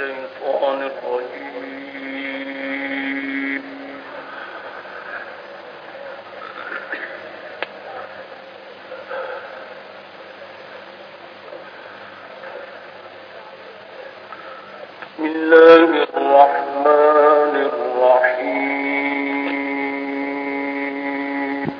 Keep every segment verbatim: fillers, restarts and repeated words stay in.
الشيطان الرجيم. بسم الله الرحمن الرحيم.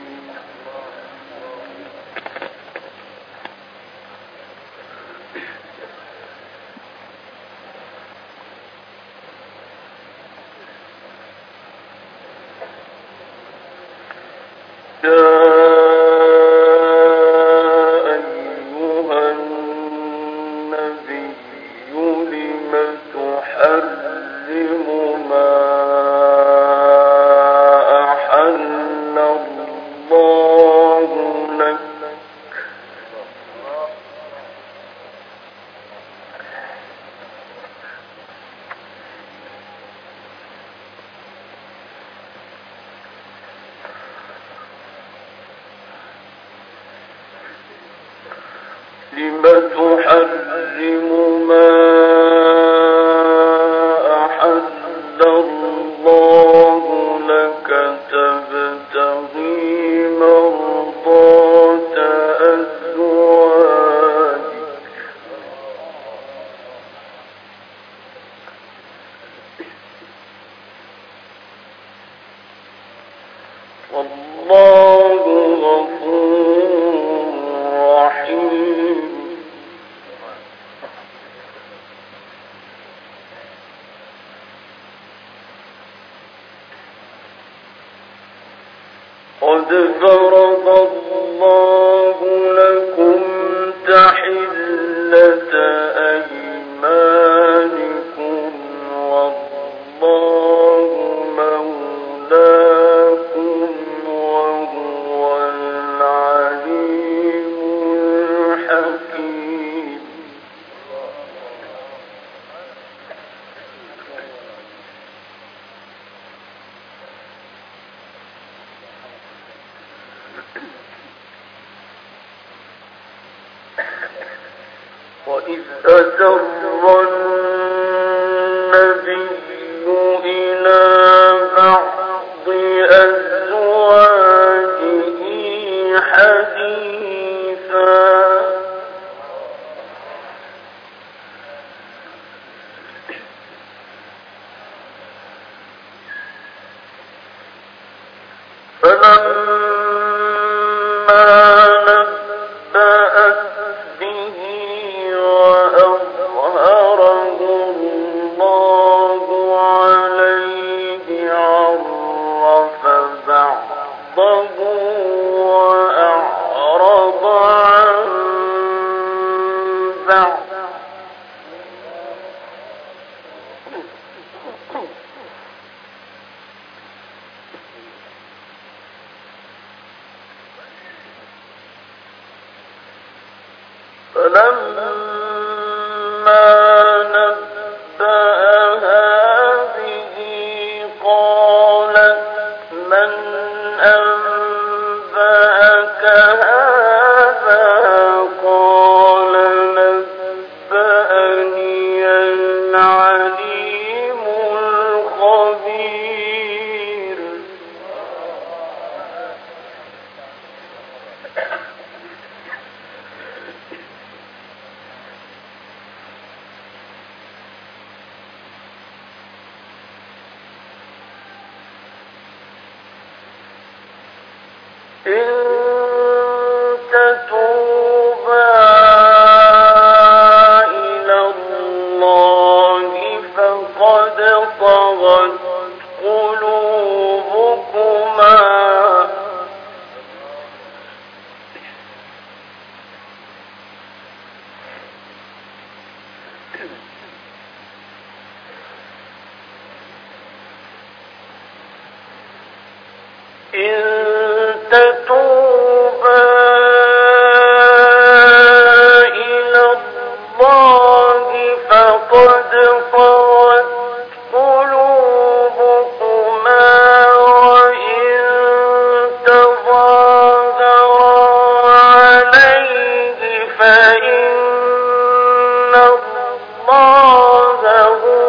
لم تحرم ما أحل الله لك تبتغي مرضات أزواجك والله غفور رحيم. قد فرض الله لكم تحلة أيمانكم والله مولاكم وهو العليم الحكيم. وإذ أسر النبي إلى بعض أزواجه حديثا فلما نبأت به وأظهره الله عليه عرف بعضه وأعرض عن بعض. فلما نبأها به قالت من أنبأك هذا قال نبأني العليم الخبير. إن تتوبا إلى الله فقد طغت قلوبكما إن تتوبا إلى الله فقد طغت قلوبكما وإن تظاهرا عليه فإن الله هو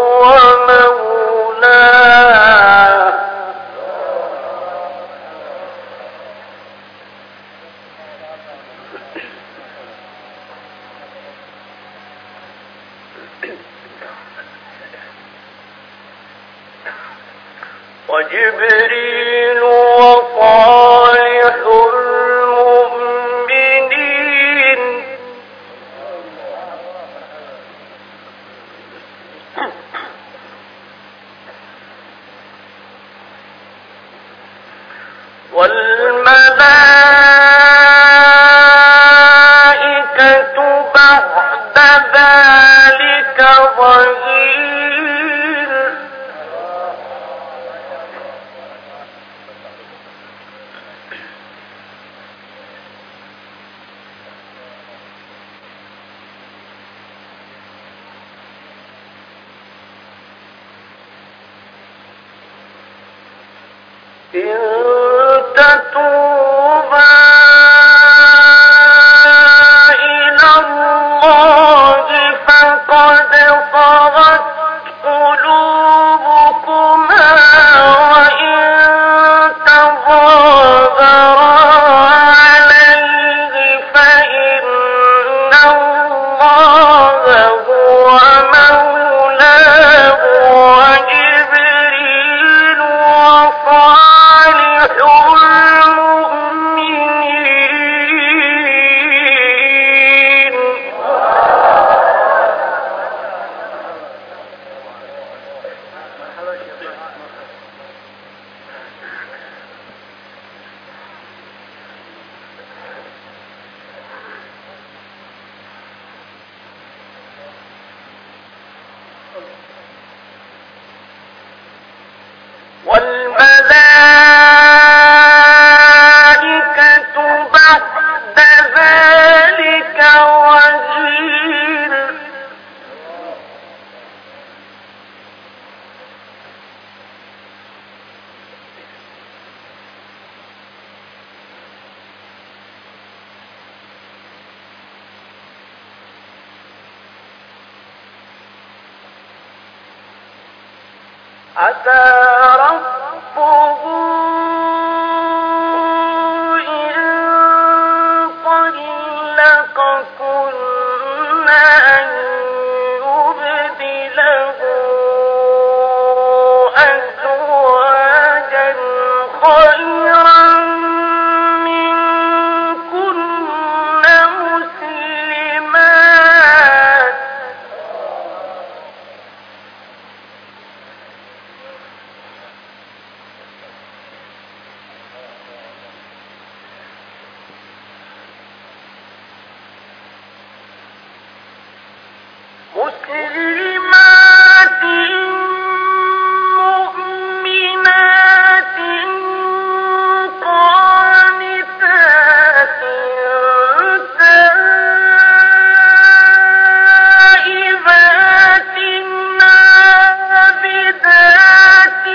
وجبريل وصالح المؤمنين والملائكة بعد ذلك ظهير إن تتوبا إلى الله فقد صغت قلوبكما وإن تظاهرا عليه فإن الله هو مولاه وجبريل وصالح المؤمنين والملائكة بعد ذلك ظهير عسى ربه إن طلقكن أن يبدله أزواجا خيرا منكن مسلمات مسلمات مؤمنات قانتات تائبات عابدات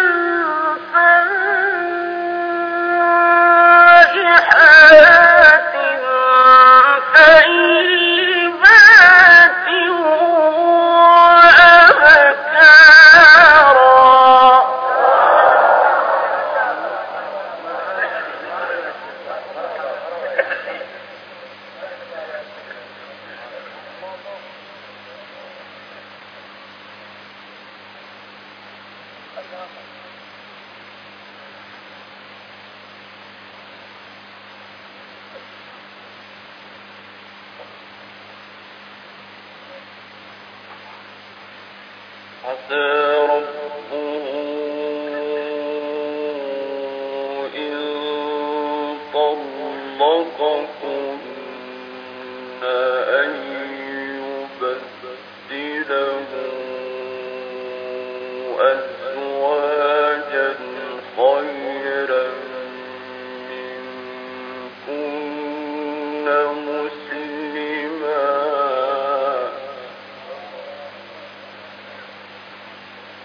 سائحات طيبات وأبكارا عسى ربه إن طلقكن أن يبدله أزواجا خيرا منكن مسلمات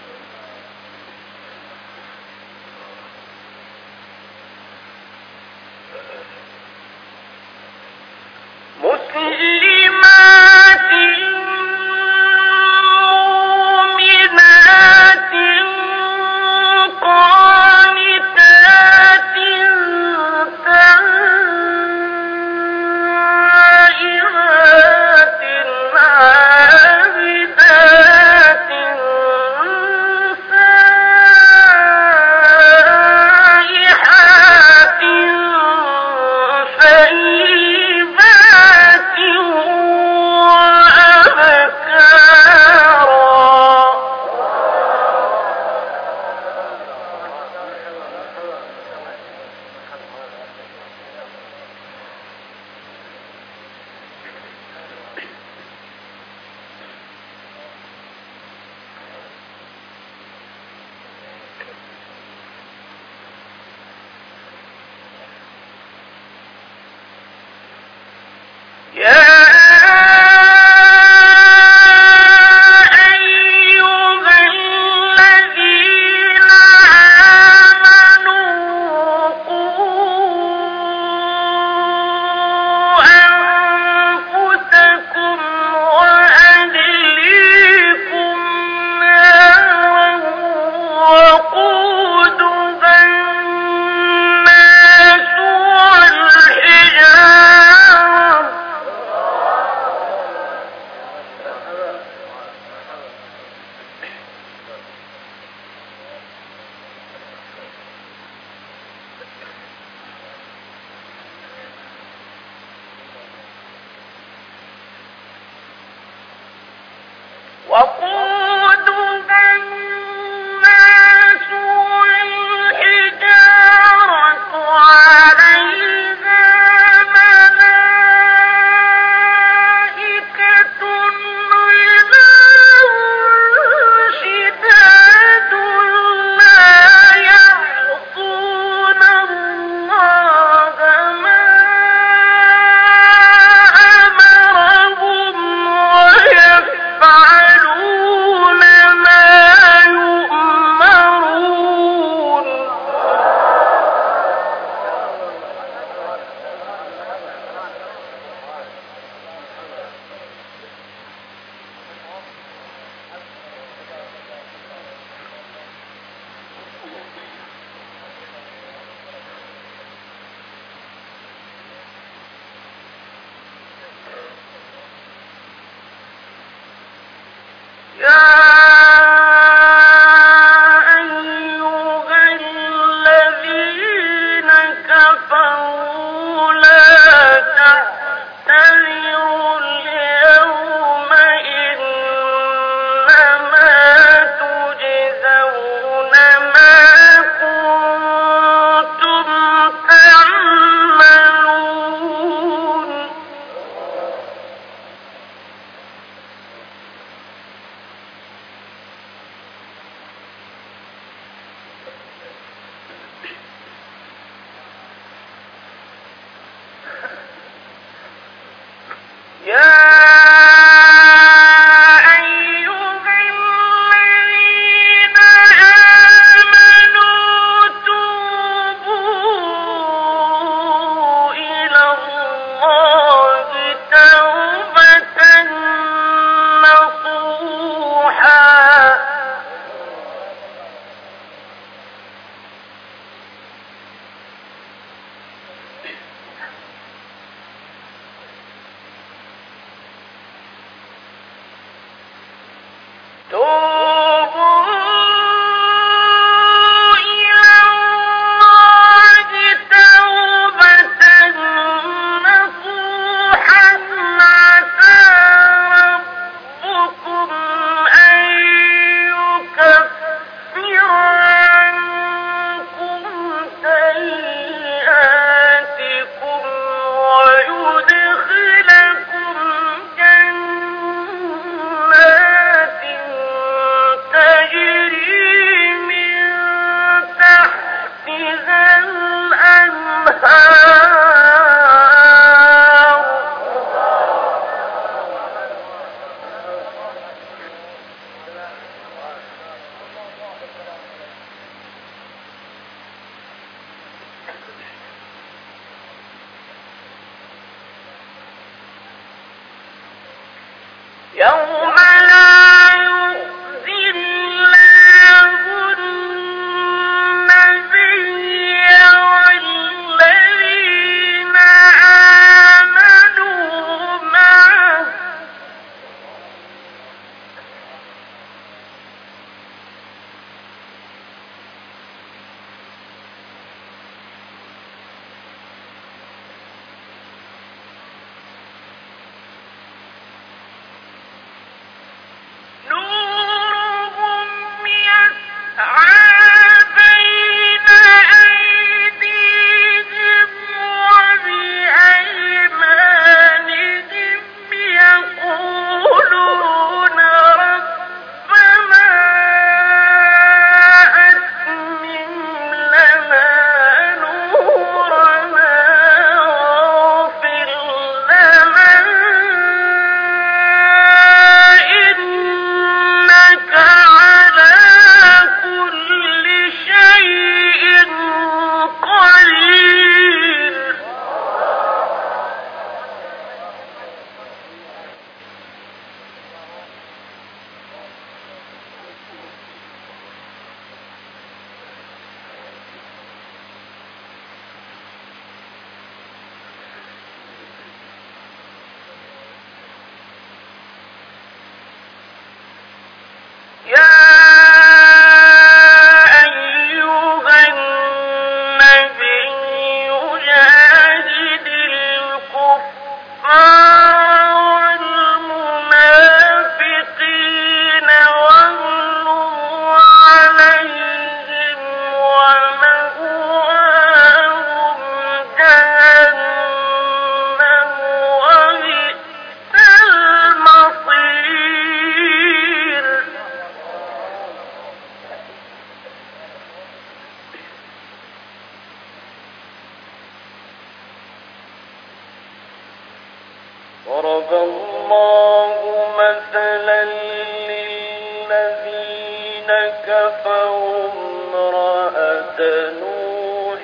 للذين كفروا امرأة نوح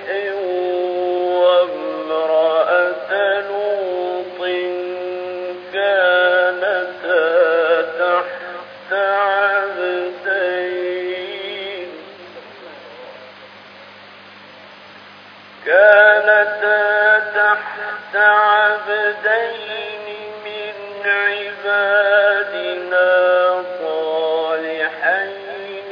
وامرأة لوط كانتا تحت عبدين كانتا تحت عبدين من عبادنا صالحين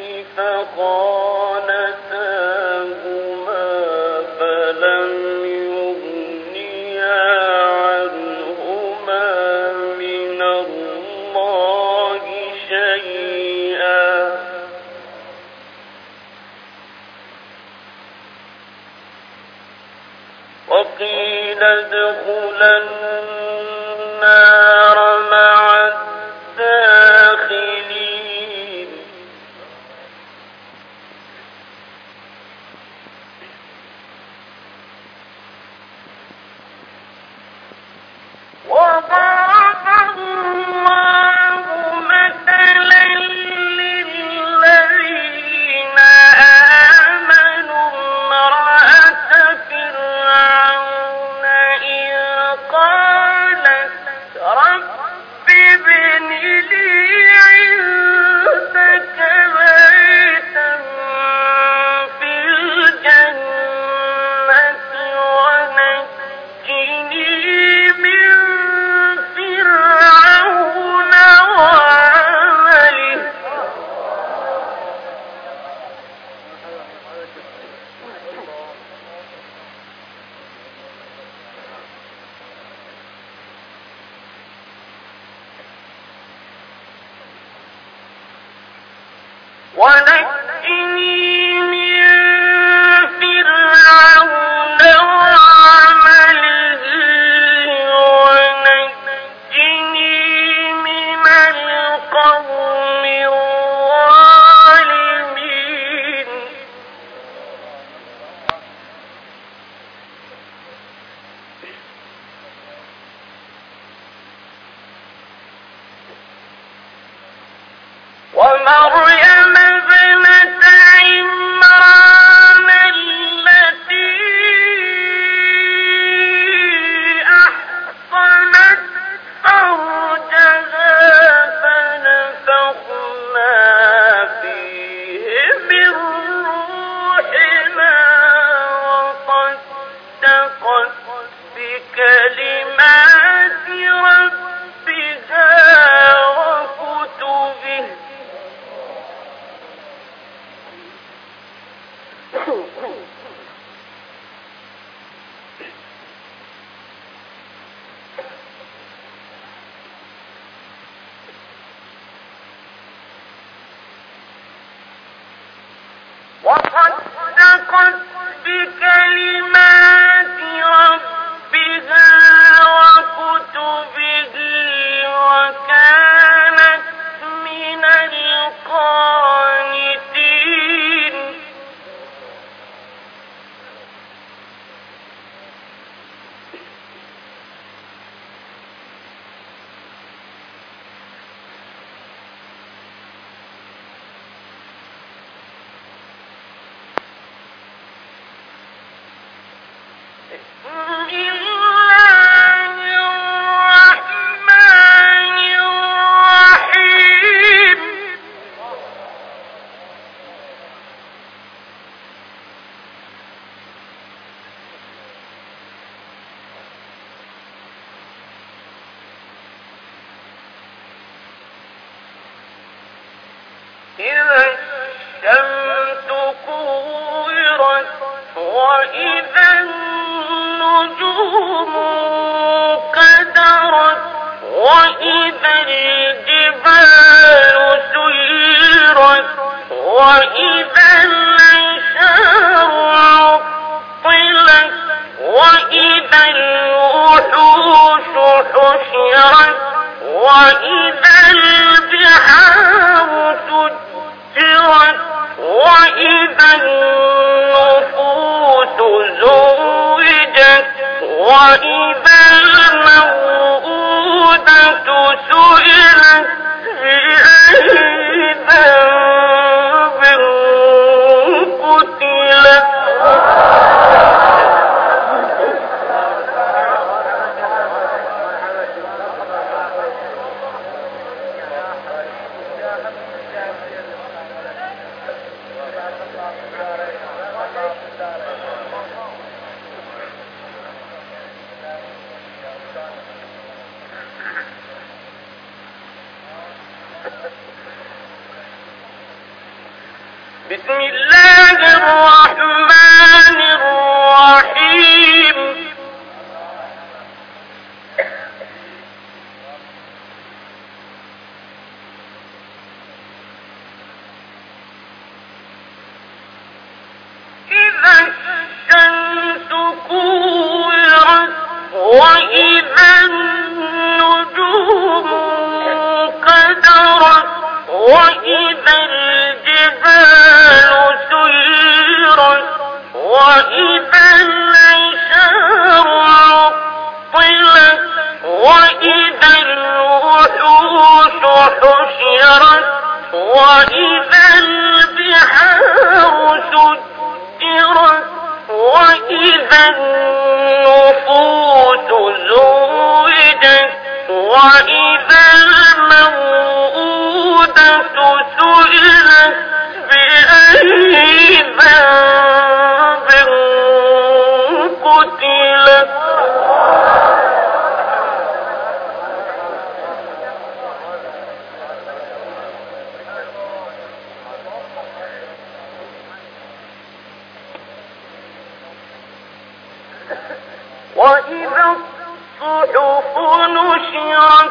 فخانتاهما فلم يغنيا عنهما من الله شيئا وقيل ادخلا النار مع الداخلين وضرب الله مثلا للذين آمنوا امرأة فرعون إذ قالت رب ابن لي عندك بيتا في الجنة ونجني من فرعون وعمله ونجني من فرعون وعمله ونجني من القوم الظالمين ومريم ابنة عمران التي أحصنت فرجها فنفخنا فيه من روحنا وصدقت بكلمات ربها وكتبه وصدقت بكلمات ربها وكتبه وكانت من القانتين إذا الشمس كورت وإذا النجوم كدرت وإذا الجبال سيرت وإذا العشار عطلت وإذا الوحوش حشرت وإذا البحار سجرت وإذا النفوس زوجت وإذا الموءودة سئلت بسم الله الرحمن الرحيم إذا الشمس كورت وإذا النجوم انكدرت وإذا الجبال سيرت وإذا العشار عطلت وإذا الوحوش حشرت وإذا البحار سجرت وإذا النفوس زوجت وإذا الموءودة سئلت بأي ذنب قتلت وإذا الصحف نشرت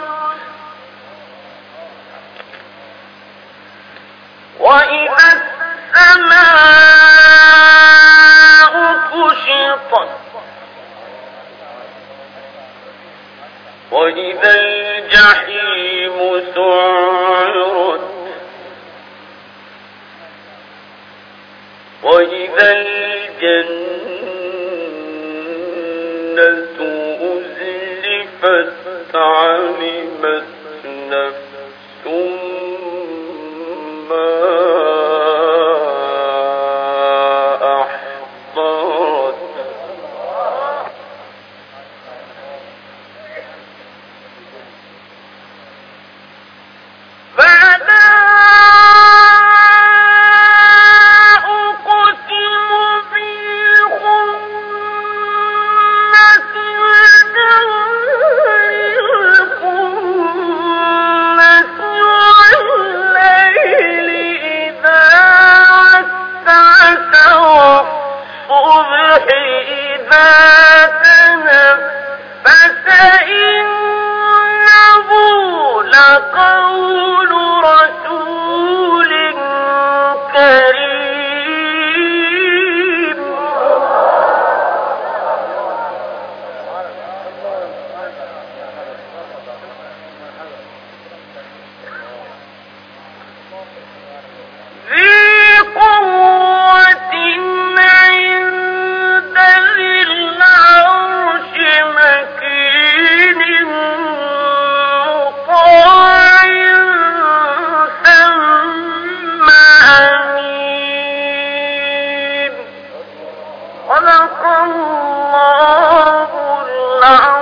وإذا السماء كشطت وإذا الجحيم سعرت وإذا الجنة أزلفت علمت نفس ما أحضرت فلا أقسم بالخنس والجوار الكنس والليل إذا عسعس والصبح إذا تنفس إنه لقول رسول كريم ذي قوة عند ذي العرش مكين مطاع ثم أمين صدق الله العظيم.